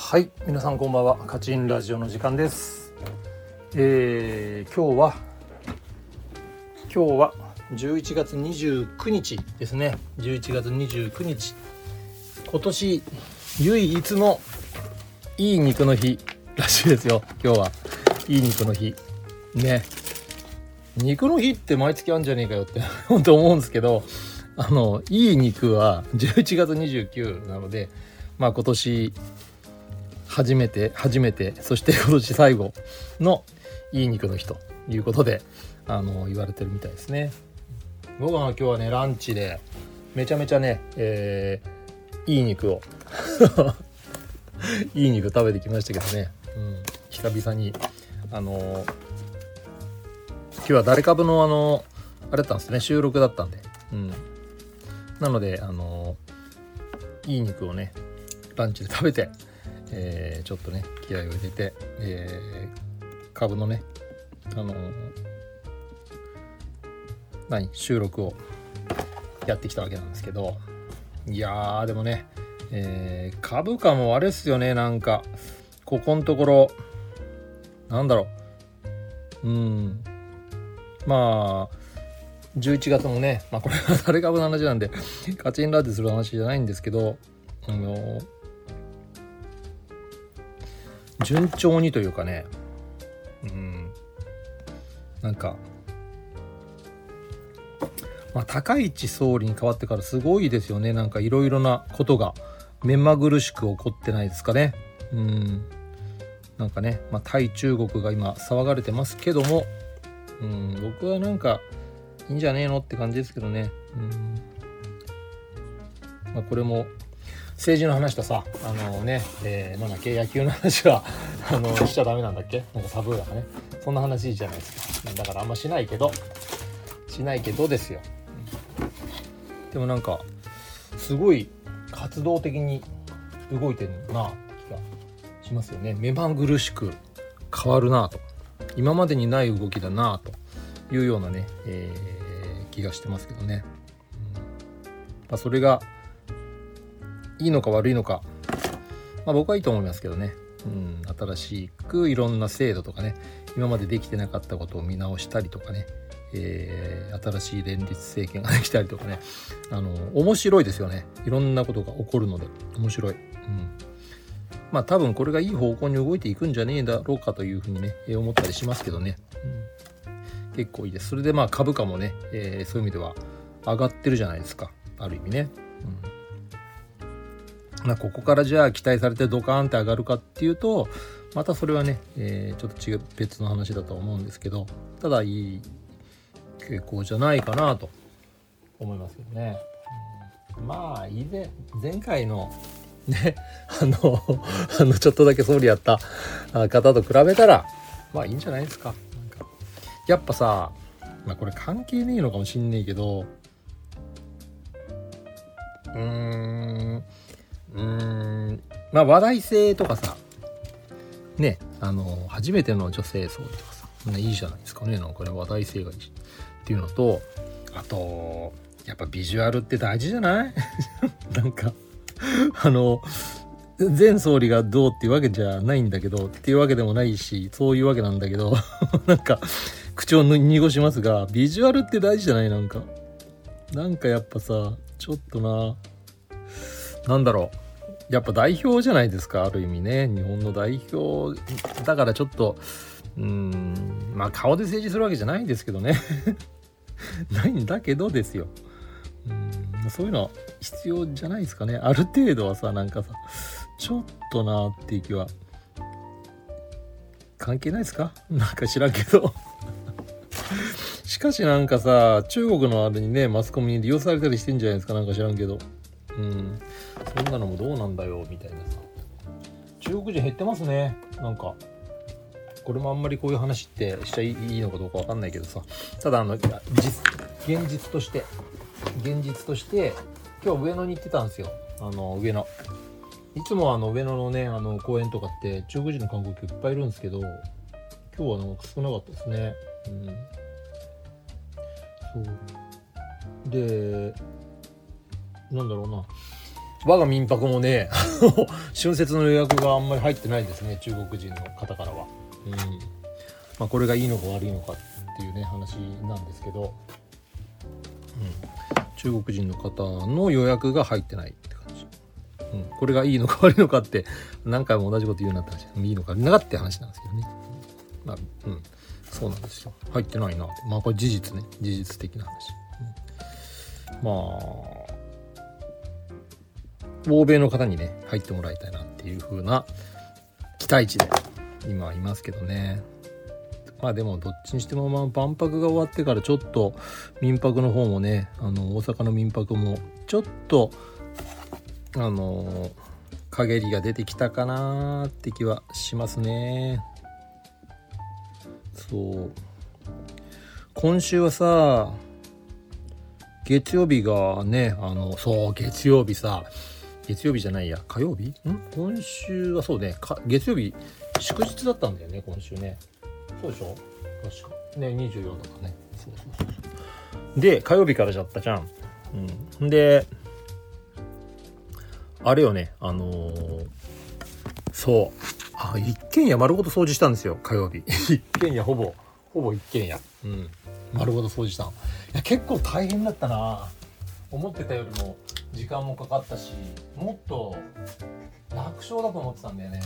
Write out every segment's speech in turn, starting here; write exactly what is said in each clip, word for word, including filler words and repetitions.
はい、皆さんこんばんは。カチンラジオの時間です。えー、今日は今日はじゅういちがつにじゅうくにちですね。じゅういちがつにじゅうくにち、今年唯一のいい肉の日らしいですよ。今日はいい肉の日ね。肉の日って毎月あるんじゃねえかよって本当思うんですけど、あのいい肉はじゅういちがつにじゅうくにちなので、まあ今年初めて初めてそして今年最後のいい肉の日ということで、あの言われてるみたいですね。僕は今日はねランチでめちゃめちゃね、えー、いい肉をいい肉食べてきましたけどね、うん、久々にあの今日は誰かぶのあのあれだったんですね、収録だったんで、うん、なのであのいい肉をねランチで食べて、えー、ちょっとね気合を入れて、えー、株のねあの何収録をやってきたわけなんですけど、いやーでもね、えー、株価もあれっすよね。なんかここのところなんだろう、うんまあじゅういちがつもね、まあこれは誰株の話なんでカチンラジする話じゃないんですけど、あの順調にというかね、うんなんかまあ高市総理に変わってからすごいですよね。なんかいろいろなことが目まぐるしく起こってないですかね。うんなんかね、まあ、対中国が今騒がれてますけども、うん僕はなんかいいんじゃねえのって感じですけどね。うんまあ、これも政治の話とさ、あのね、えー、なんだっけ、野球の話はあのしちゃダメなんだっけ、なんかタブーだかね、そんな話じゃないですか。だからあんましないけどしないけどですよ。でもなんかすごい活動的に動いてるな気がしますよね。目まぐるしく変わるなと、今までにない動きだなというようなね、えー、気がしてますけどね、うんまあ、それがいいのか悪いのか、まあ、僕はいいと思いますけどね、うん、新しくいろんな制度とかね、今までできてなかったことを見直したりとかね、えー、新しい連立政権ができたりとかね、あの面白いですよね。いろんなことが起こるので面白い、うん、まあ多分これがいい方向に動いていくんじゃねえだろうかというふうにね思ったりしますけどね、うん、結構いいです。それでまあ株価もね、えー、そういう意味では上がってるじゃないですか、ある意味ね、うんまあ、ここからじゃあ期待されてドカーンって上がるかっていうとまたそれはね、えー、ちょっと違う別の話だと思うんですけど、ただいい傾向じゃないかなと思いますけどね、うん、まあ以前前回のねあのあのちょっとだけ総理やった方と比べたらまあいいんじゃないですか。なんかやっぱさ、まあこれ関係ねえのかもしんねえけど、うーんうーんまあ話題性とかさね、あの初めての女性総理とかさ、いいじゃないですかね。なんかね話題性がいいっていうのと、あとやっぱビジュアルって大事じゃないなんかあの前総理がどうっていうわけじゃないんだけどっていうわけでもないし、そういうわけなんだけどなんか口を濁しますが、ビジュアルって大事じゃない？なんかなんかやっぱさちょっとな、なんだろう、やっぱ代表じゃないですか、ある意味ね、日本の代表だからちょっとうーんまあ顔で政治するわけじゃないんですけどねないんだけどですよ、うーんそういうのは必要じゃないですかね。ある程度はさ、なんかさちょっとなっていう気は関係ないですか？なんか知らんけどしかしなんかさ中国のあれにねマスコミに利用されたりしてんじゃないですか、なんか知らんけど、うんそんなのもどうなんだよみたいなさ。中国人減ってますね。なんかこれもあんまりこういう話ってしちゃいいのかどうかわかんないけどさ、ただあの実現実として現実として今日上野に行ってたんですよ。あの上野いつもあの上野のねあの公園とかって中国人の観光客いっぱいいるんですけど、今日はなんか少なかったですね。うんそうでなんだろうな、 我が民泊もね春節の予約があんまり入ってないですね、中国人の方からは。うん、まあこれがいいのか悪いのかっていうね話なんですけど、うん、中国人の方の予約が入ってないって感じ。うん、これがいいのか悪いのかって何回も同じこと言うなって話、いいのか悪いのかって話なんですけどね。まあ、うん、そうなんですよ。入ってないなって。まあこれ事実ね、事実的な話。うん、まあ欧米の方にね入ってもらいたいなっていう風な期待値で今いますけどね。まあでもどっちにしてもまあ万博が終わってからちょっと民泊の方もね、あの大阪の民泊もちょっとあの陰りが出てきたかなって気はしますね。そう今週はさ、月曜日がね、あのそう月曜日さ月曜日じゃないや火曜日ん今週はそうねか月曜日祝日だったんだよね今週ね。そうでしょ確かね、にじゅうよっかね。そうそうそうそうで火曜日からじゃったじゃん。うんであれよね、あのー、そうあ一軒家丸ごと掃除したんですよ火曜日一軒家ほぼほぼ一軒家、うん、丸ごと掃除したの。いや結構大変だったな。思ってたよりも時間もかかったし、もっと楽勝だと思ってたんだよね。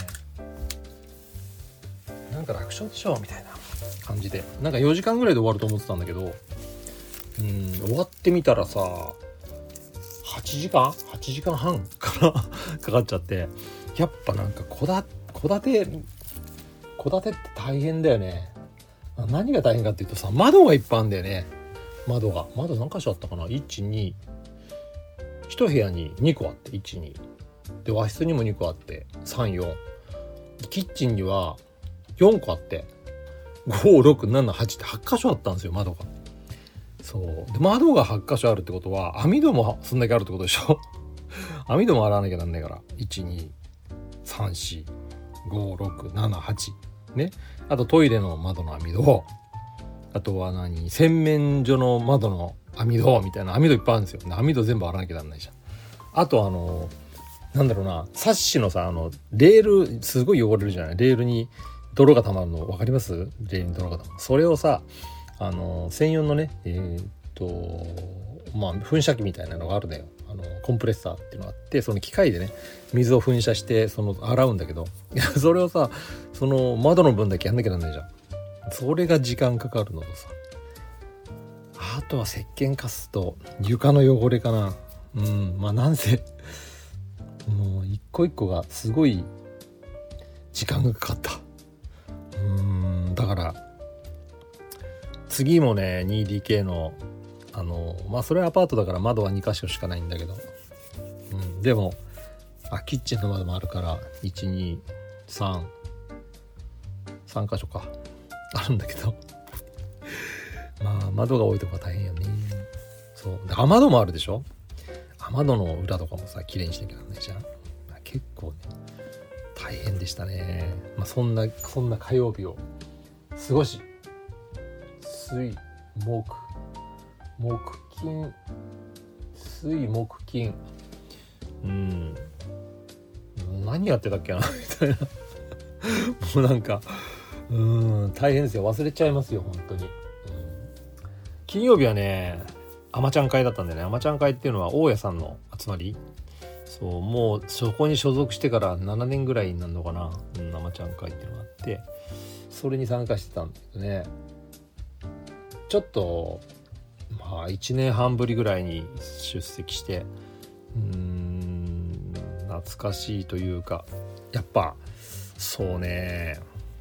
なんか楽勝でしょみたいな感じで、なんかよじかんぐらいで終わると思ってたんだけど、うん終わってみたらさはちじかんはちじかんはんからかかっちゃって、やっぱなんか戸建戸建て戸建てって大変だよね。何が大変かっていうとさ、窓がいっぱいあるんだよね。窓が窓何箇所あったかな、いちに一部屋ににこあって、いちにで和室にもにこあってさんよん、キッチンにはよんこあってごろくななはちってはち箇所あったんですよ、窓が。そうで窓がはち箇所あるってことは網戸もそんだけあるってことでしょ網戸も洗わなきゃなんないから、いちにさんしごろくななはちね。あとトイレの窓の網戸、あとは何洗面所の窓の網戸みたいな網戸いっぱいあるんですよ。網戸全部洗わなきゃなんないじゃん。あとあのなんだろうな、サッシのさ、あのレールすごい汚れるじゃない。レールに泥が溜まるの分かります？レールに泥が溜まる。それをさ、あの専用のねえー、っとまあ噴射器みたいなのがあるんだよ。あのコンプレッサーっていうのがあって、その機械でね水を噴射してその洗うんだけど、いやそれをさその窓の分だけやんなきゃなんないじゃん。それが時間かかるのとさ、あとは石鹸カスと床の汚れかな。うんまあなんせもう一個一個がすごい時間がかかった。うーんだから次もね ツーディーケー のあのまあそれはアパートだから窓はに箇所しかないんだけど、うん、でもあキッチンの窓もあるからいちにさん さん箇所かあるんだけどまあ窓が多いとこは大変よね。そうで雨戸もあるでしょ。雨戸の裏とかもさ綺麗にしなきゃなんないじゃん。結構ね大変でしたね。まあそんなそんな火曜日を過ごし、水木木金水木金うん何やってたっけなみたいなもうなんかうーん大変ですよ。忘れちゃいますよ本当に。うん、金曜日はねアマちゃん会だったんでね。アマちゃん会っていうのは大家さんの集まり。そうもうそこに所属してからななねんぐらいになるのかな。うん、アマちゃん会っていうのがあってそれに参加してたんだけどね、ちょっとまあいちねんはんぶりぐらいに出席して、うーん懐かしいというか、やっぱそうね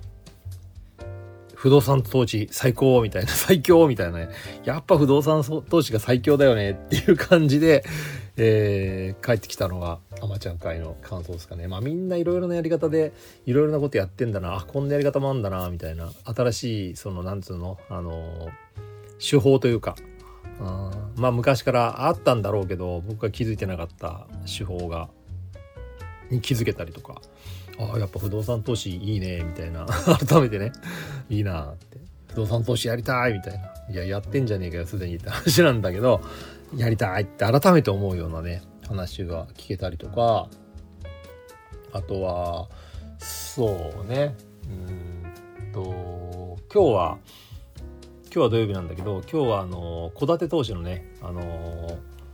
不動産投資最高みたいな最強みたいなね、やっぱ不動産投資が最強だよねっていう感じで、えー、帰ってきたのがアマちゃん会の感想ですかね。まあみんないろいろなやり方でいろいろなことやってんだな、あこんなやり方もあんだなみたいな、新しいそのなんつうのあの手法というか、あまあ昔からあったんだろうけど僕が気づいてなかった手法がに気づけたりとか、あやっぱ不動産投資いいねみたいな改めてねいいなって不動産投資やりたいみたいな、いややってんじゃねえかよすでにって話なんだけど、やりたいって改めて思うようなね話が聞けたりとか、あとはそうねうんと今日は今日は土曜日なんだけど、今日はあの戸建て投資のねあの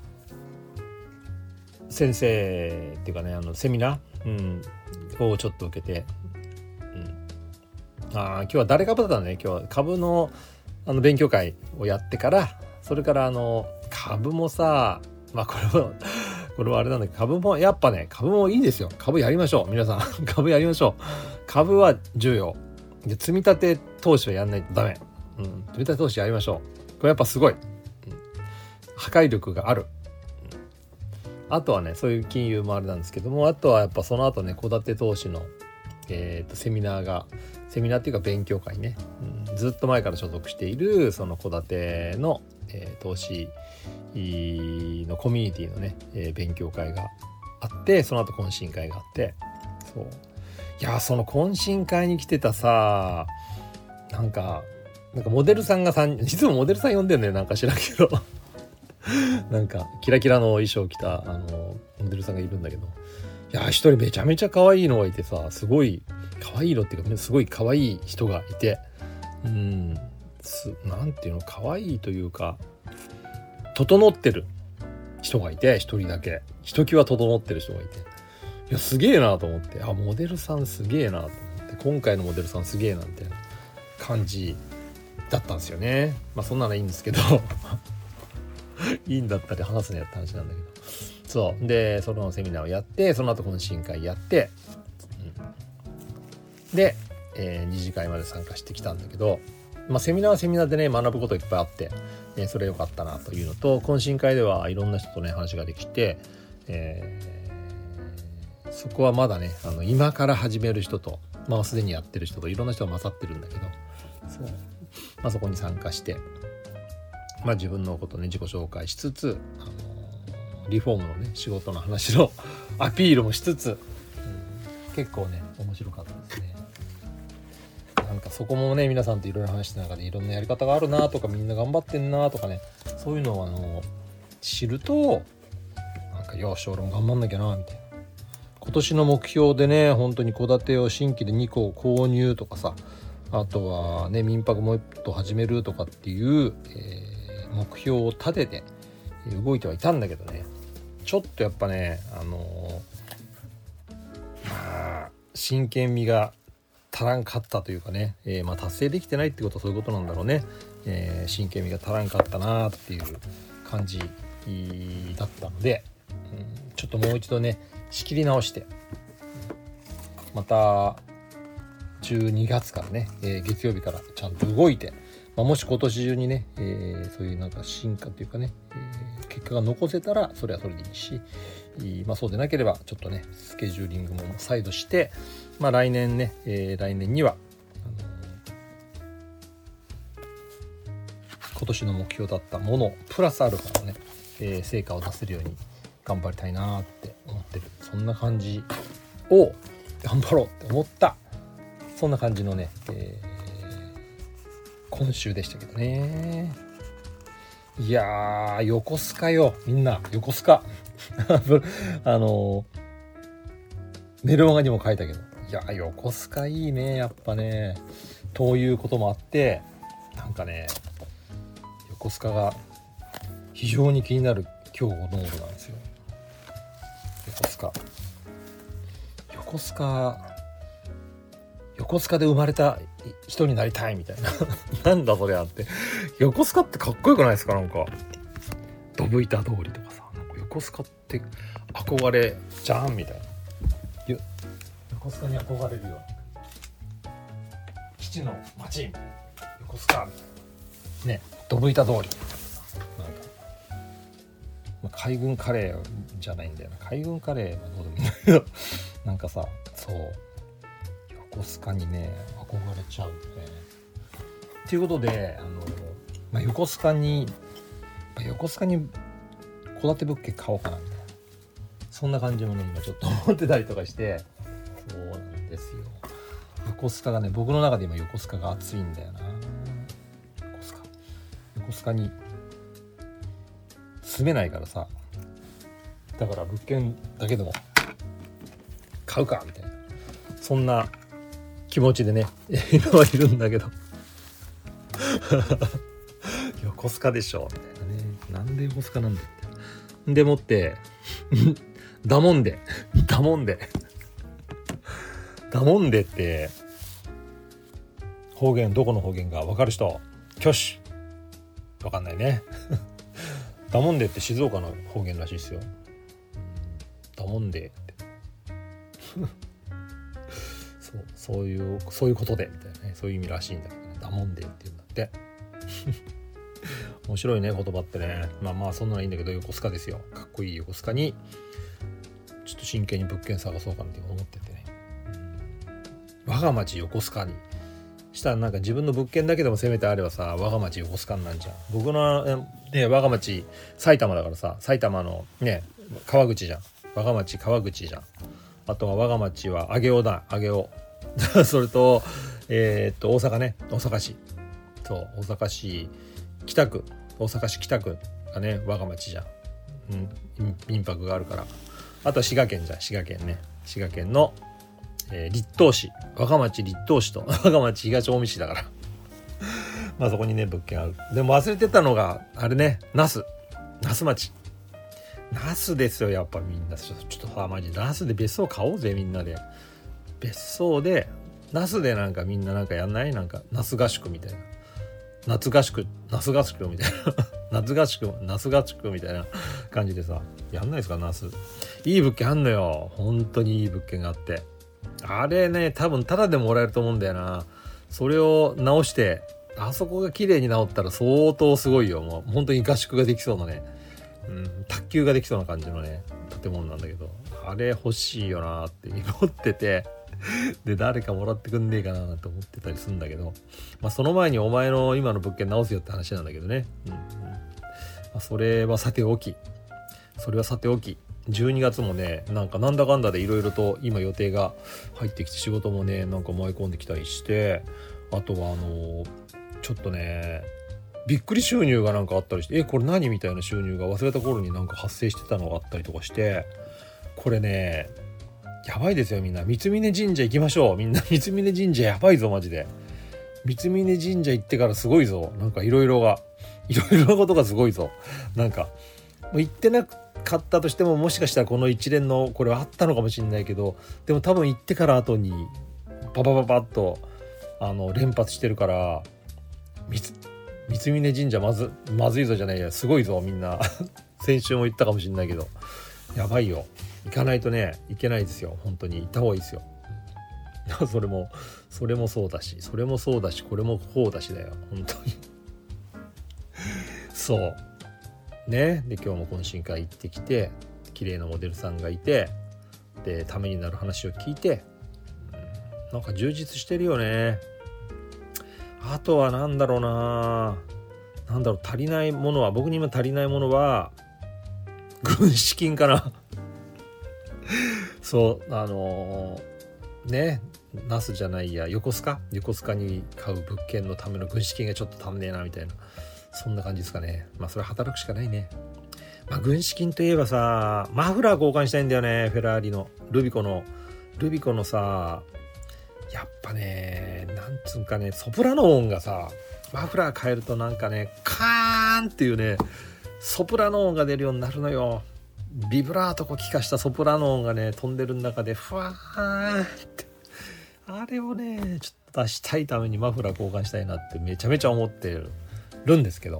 先生っていうかねあのセミナー、うん、をちょっと受けて、うん、あ今日は誰株だったのね。今日は株のあの勉強会をやってから、それからあの株もさ、まあこれはこれはあれなんだけど、株もやっぱね株もいいですよ。株やりましょう皆さん株やりましょう。株は重要で、積み立て投資はやんないとダメ、うん、積み立て投資やりましょう。これやっぱすごい、うん、破壊力がある。あとはねそういう金融もあれなんですけども、あとはやっぱその後ね戸建て投資の、えー、とセミナーがセミナーっていうか勉強会ね、うん、ずっと前から所属しているその戸建ての、えー、投資のコミュニティのね、えー、勉強会があって、その後懇親会があって、そういやその懇親会に来てたさ、なんかなんかモデルさんがさんにん、実はモデルさん呼んでんだよ、なんか知らんけどなんかキラキラの衣装着たあのモデルさんがいるんだけど、いや一人めちゃめちゃ可愛いのがいてさ、すごい可愛いのっていうかすごい可愛い人がいて、うんなんていうの可愛いというか整ってる人がいて、一人だけひときわ整ってる人がいて、いやすげえなと思って、あモデルさんすげえなと思って、今回のモデルさんすげえなみたいな感じだったんですよね。まあそんなのいいんですけどいいんだったり話すのやった話なんだけど、そうでそのセミナーをやって、その後懇親会やって、うん、で、えー、二次会まで参加してきたんだけど、まあセミナーはセミナーでね学ぶこといっぱいあって、ね、それ良かったなというのと、懇親会ではいろんな人とね話ができて、えー、そこはまだねあの今から始める人と、まあすでにやってる人といろんな人が混ざってるんだけど、そう、まあ、そこに参加して、まあ、自分のことね自己紹介しつつ、あのー、リフォームのね仕事の話のアピールもしつつ、うん、結構ね面白かったですね。なんかそこもね皆さんといろいろ話した中でいろんなやり方があるなとか、みんな頑張ってんなとかね、そういうのをあの知ると、なんかよし俺も頑張んなきゃなみたいな。今年の目標でね本当に戸建てを新規でにこ購入とかさ、あとはね民泊もう一棟始めるとかっていう、えー、目標を立てて動いてはいたんだけどね、ちょっとやっぱねあのー、まあ真剣味が足らんかったというかね、えー、まあ達成できてないってことはそういうことなんだろうね、えー、真剣味が足らんかったなっていう感じだったので、うん、ちょっともう一度ね仕切り直して、またじゅうにがつからね、えー、月曜日からちゃんと動いて、まあ、もし今年中にね、えー、そういうなんか進化というかね、えー、結果が残せたらそれはそれでいいし、まあ、そうでなければちょっとねスケジューリングも再度して、まあ、来年ね、えー、来年にはあのー、今年の目標だったものプラスアルファのね、えー、成果を出せるように頑張りたいなって思ってる、そんな感じを頑張ろうって思った、そんな感じのね、えー、今週でしたけどね。いやー横須賀よ、みんな横須賀あのメルマガにも書いたけど、いや横須賀いいねやっぱね、ということもあってなんかね横須賀が非常に気になる今日の道路なんですよ。横須賀横須賀横須賀で生まれた人になりたいみたいななんだそれあって、横須賀ってかっこよくないですか？なんかドブ板通りとかさ、なんか横須賀って憧れじゃんみたいな、横須賀に憧れるよ基地の町横須賀みたいなね、ドブ板通りなんか、まあ、海軍カレーじゃないんだよな、海軍カレーはどうでもいいんだけどなんかさ、そう横須賀にね憧れちゃうね。ということであの、まあ、横須賀に横須賀に戸建て物件買おうかなみたいな、そんな感じもね今ちょっと思ってたりとかして、そうなんですよ。横須賀がね僕の中で今横須賀が熱いんだよな。横須賀横須賀に住めないからさ、 だから物件だけでも買うかみたいな、そんな気持ちでね今はいるんだけど横須賀でしょみたいなね、なんで横須賀なんだってでもってだもんでだもんでだもんでって方言、どこの方言か分かる人挙手。分かんないねだもんでって静岡の方言らしいですよ。だもんでってそう、そういうそういうことでみたいなね、そういう意味らしいんだけどね、だもんでって言うんだって面白いね言葉ってね。まあまあそんなのいいんだけど、横須賀ですよ。かっこいい横須賀にちょっと真剣に物件探そうかなって思っててね、我が町横須賀にしたらなんか自分の物件だけでもせめてあればさ、我が町横須賀になんじゃん。僕のね我が町埼玉だからさ、埼玉のね川口じゃん、我が町川口じゃん。あとは我が町は上尾だ、上尾それとえー、っと大阪ね、大阪市、そう大阪市北区、大阪市北区がね我が町じゃん、うん、民泊があるから。あとは滋賀県じゃん、滋賀県ね、滋賀県のえー、栗東市、我が町栗東市と我が町東近江市だからまあそこにね物件ある。でも忘れてたのがあれね、那須那須町、那須ですよ。やっぱみんなちょっとちょっとさマジ那須で別荘買おうぜみんなで。別荘で那須でなんかみんななんかやんない？なんか那須合宿みたいな、夏合宿那須合宿みたいな夏合宿那須合宿みたいな感じでさ、やんないですか那須。いい物件あんのよ、本当にいい物件があって、あれね多分タダでもらえると思うんだよな。それを直してあそこが綺麗に直ったら相当すごいよ。もう本当に合宿ができそうなね、うん、卓球ができそうな感じのね建物なんだけど、あれ欲しいよなって思っててで誰かもらってくんねえかなと思ってたりするんだけど、まあその前にお前の今の物件直すよって話なんだけどね、うんうん、まあ、それはさておきそれはさておきじゅうにがつもねなんかなんだかんだでいろいろと今予定が入ってきて、仕事もねなんか舞い込んできたりして、あとはあのちょっとねびっくり収入がなんかあったりして、えこれ何みたいな収入が忘れた頃になんか発生してたのがあったりとかして、これねやばいですよ。みんな三峯神社行きましょう。みんな三峯神社やばいぞマジで。三峯神社行ってからすごいぞ。なんかいろいろがいろいろなことがすごいぞ。なんかもう行ってなかったとしてももしかしたらこの一連のこれはあったのかもしれないけど、でも多分行ってから後にパパパパッとあの連発してるから、三峯神社まずまずいぞじゃないや、すごいぞみんな先週も言ったかもしれないけどやばいよ。行かないとねいけないですよ。本当に行った方がいいですよそれもそれもそうだしそれもそうだしこれもこうだしだよ本当にそうね。で今日も懇親会行ってきて、綺麗なモデルさんがいて、でためになる話を聞いて、うん、なんか充実してるよね。あとはなんだろうななんだろう足りないものは、僕に今足りないものは軍資金かなそうあのー、ね那須じゃないや横須賀横須賀に買う物件のための軍資金がちょっと足んねえなみたいな、そんな感じですかね。まあそれ働くしかないね。まあ軍資金といえばさ、マフラー交換したいんだよね。フェラーリのルビコのルビコのさ、やっぱねなんつうんかね、ソプラノ音がさマフラー変えるとなんかねカーンっていうねソプラノ音が出るようになるのよ。ビブラートこう効かしたソプラノ音がね飛んでる中でふわーってあれをねちょっと出したいためにマフラー交換したいなってめちゃめちゃ思ってるんですけど、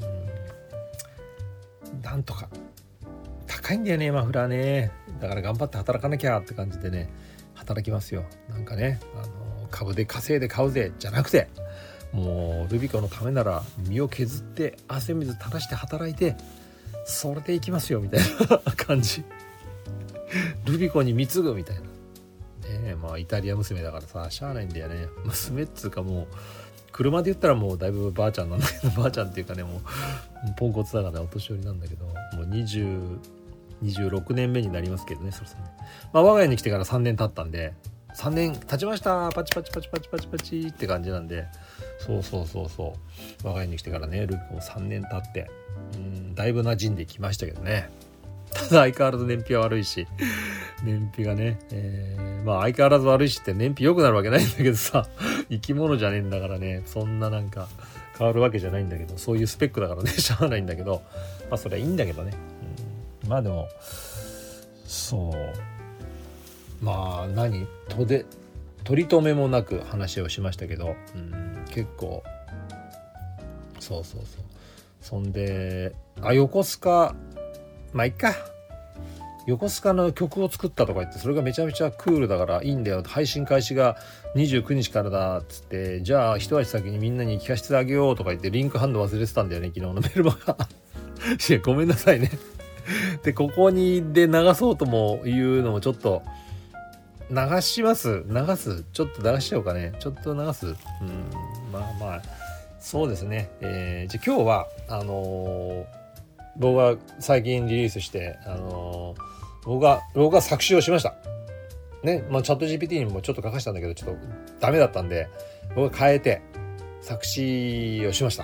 うん、なんとか高いんだよねマフラーね。だから頑張って働かなきゃって感じでね働きますよ。なんかねあの株で稼いで買うぜじゃなくて、もうルビコのためなら身を削って汗水垂らして働いてそれでいきますよみたいな感じルビコに貢ぐみたいなね。えまあイタリア娘だからさしゃあないんだよね。娘っつうかもう車で言ったらもうだいぶばあちゃんなんだけどばあちゃんっていうかねもうポンコツだからねお年寄りなんだけど、もうにじゅう、にじゅうろくねんめになりますけどねそろそろね。まあ我が家に来てからさんねん経ったんで、さんねん経ちましたパチパチパチパチパチパチって感じなんで、そうそうそうそう我が家に来てからねルビコもさんねん経って、うんだいぶ馴染んできましたけどね。 ただ相変わらず燃費は悪いし、燃費がね、えー、まあ相変わらず悪いしって燃費良くなるわけないんだけどさ、生き物じゃねえんだからね、そんななんか変わるわけじゃないんだけど、そういうスペックだからね、しゃあないんだけど、まあそれはいいんだけどね、うん、まあでもそうまあ何とで取り留めもなく話をしましたけど、うん、結構そうそうそう、そんであ横須賀まあいっか、横須賀の曲を作ったとか言って、それがめちゃめちゃクールだからいいんだよ、配信開始がにじゅうくにちからだっつって、じゃあ一足先にみんなに聞かせてあげようとか言ってリンクハンド忘れてたんだよね、昨日のメルマがいやごめんなさいねでここにで流そうとも言うのもちょっと流します流すちょっと流しちゃおうかね、ちょっと流す、うんまあまあそうですね、えー、じゃあ今日はあのー僕が最近リリースして、あのー、僕が僕が作詞をしましたね。まあチャット ジーピーティー にもちょっと書かせたんだけどちょっとダメだったんで、僕が変えて作詞をしました。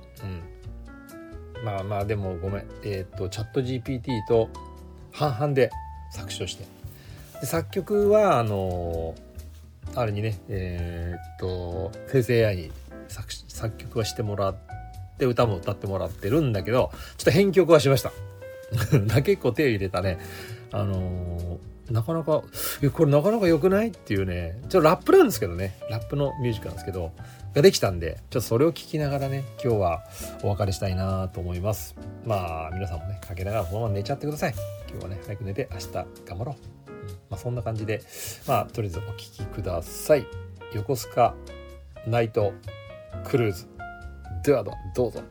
うん。まあまあでもごめん、えっとチャット ジーピーティー と半々で作詞をして、で作曲はあのー、あれにね、えー、っと生成 エーアイ に 作, 作曲はしてもらって。で歌も歌ってもらってるんだけど、ちょっと編曲はしました結構手を入れたね、あのー、なかなかこれなかなか良くないっていうね、ちょっとラップなんですけどね、ラップのミュージックなんですけどができたんで、ちょっとそれを聞きながらね今日はお別れしたいなと思います。まあ皆さんもねかけながらそのまま寝ちゃってください。今日はね早く寝て明日頑張ろう、うん、まあそんな感じで、まあとりあえずお聴きください。横須賀ナイトクルーズではどうぞ。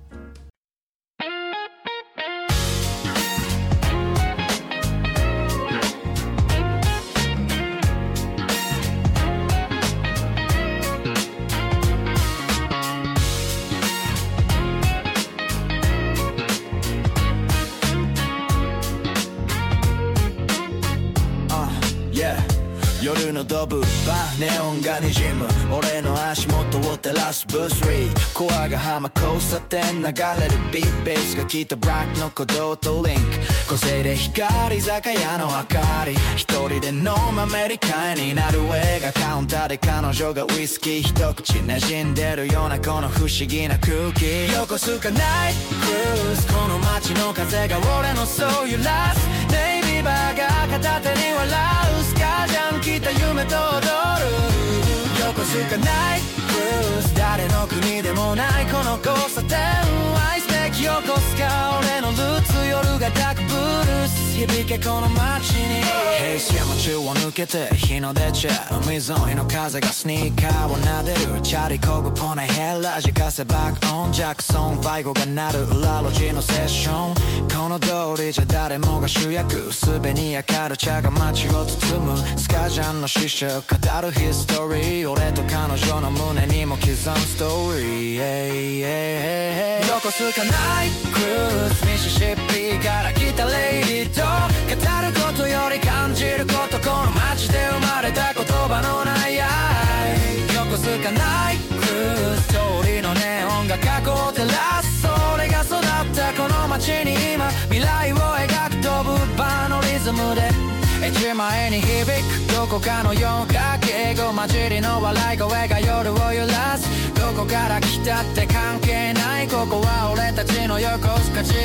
夜のドブバーネオンがにじむ俺の足元を照らすブースリーコアが浜交差点流れるビートベースがきっとブラックの鼓動とリンク個性で光酒屋の明かり一人で飲むアメリカになる映画カウンターで彼女がウイスキー一口馴染んでるようなこの不思議な空気横須賀ナイトクルーズこの街の風が俺のソウル揺らすネイビーバーが片手に笑うスカジャン着た夢と踊る横須賀ナイトクルーズ誰の国でもないこの交差点愛すべき横須賀俺のルーツ夜が抱くブルース響けこの街に平成山中を抜けて日の出ちゃう海沿いの風がスニーカーを撫でるチャリこぐポネヘラジカセバックオンジャクソンファイゴが鳴る裏路地のセッションこの通りじゃ誰もが主役すべに明る茶が街を包むスカジャンの死者語るヒストリー俺と彼女の胸にも刻むストーリー横須賀ナイトクルーズミシシッピから来たレイディと語ることより感じることこの街で生まれた言葉のない愛横須賀ナイトクルーズ通りのネオンが過去を照らすそれが育ったこの街に今未来を描く飛ぶバーのリズムで一枚に響くどこかの四角形語混じりの笑い声が夜を揺らすどこから来たって関係ないここは俺たちの横須賀地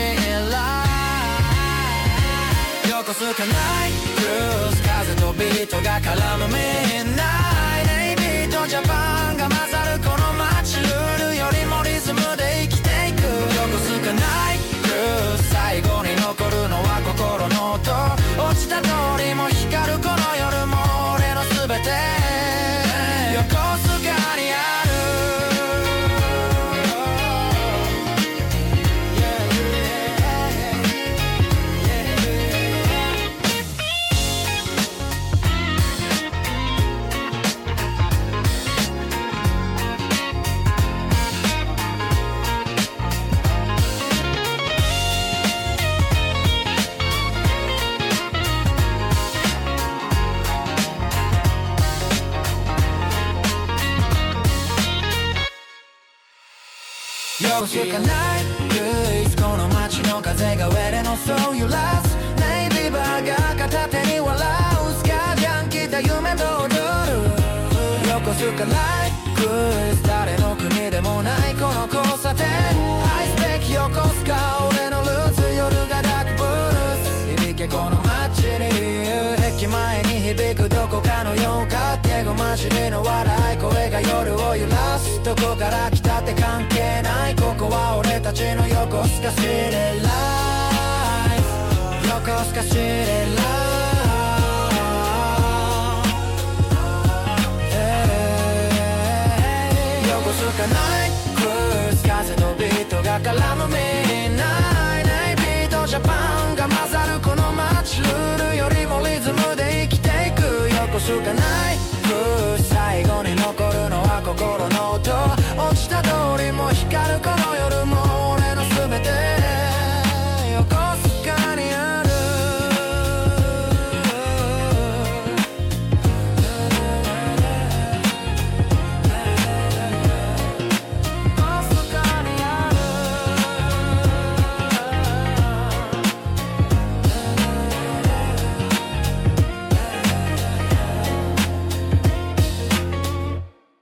横須賀ナイトクルーズ風とビートが絡むみんなネイビーとジャパンが混ざるこの街ルールよりもリズムで生きていく横須賀ナイトクルーズ最後に残るのは心の音落ちた通りも光るこの夜も俺のすべて横須賀にある横須賀ナイトクルーズこの街の風が俺のソウル揺らすメント踊る横須賀ライク誰の国でもないこの交差点愛すべき横須賀俺のルーツ夜がダークブルース響けこの街に駅前に響くどこかのようか手ごまじりの笑い声が夜を揺らすどこから来たって関係ないここは俺たちの横須賀シティライフ横須賀シティライフナイクルーズ風のビートが絡むミッドナイトネイビーとジャパンが混ざるこの街ルールよりもリズムで生きていく横須賀ナイ